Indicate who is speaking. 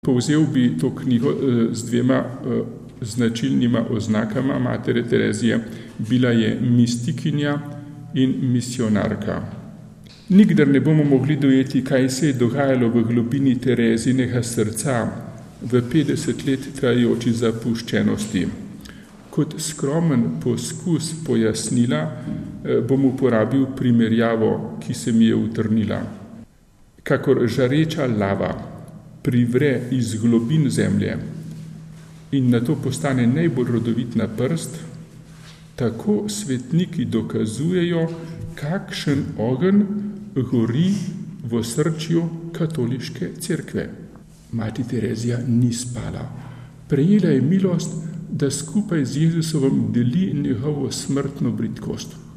Speaker 1: Povzel bi to knjigo z dvema značilnima oznakama matere Terezije. Bila je mistikinja in misionarka. Nikdar ne bomo mogli dojeti, kaj se je dogajalo v globini Terezinega srca v 50 let trajajoči zapuščenosti. Kot skromen poskus pojasnila bom uporabil primerjavo, ki se mi je utrnila. Kakor žareča lava privre iz globin zemlje in nato postane najbolj rodovitna prst, tako svetniki dokazujejo, kakšen ogenj gori v osrčju katoliške cerkve. Mati Terezija ni spala. Prejela je milost, da skupaj z Jezusovim deli njegovo smrtno bridkost.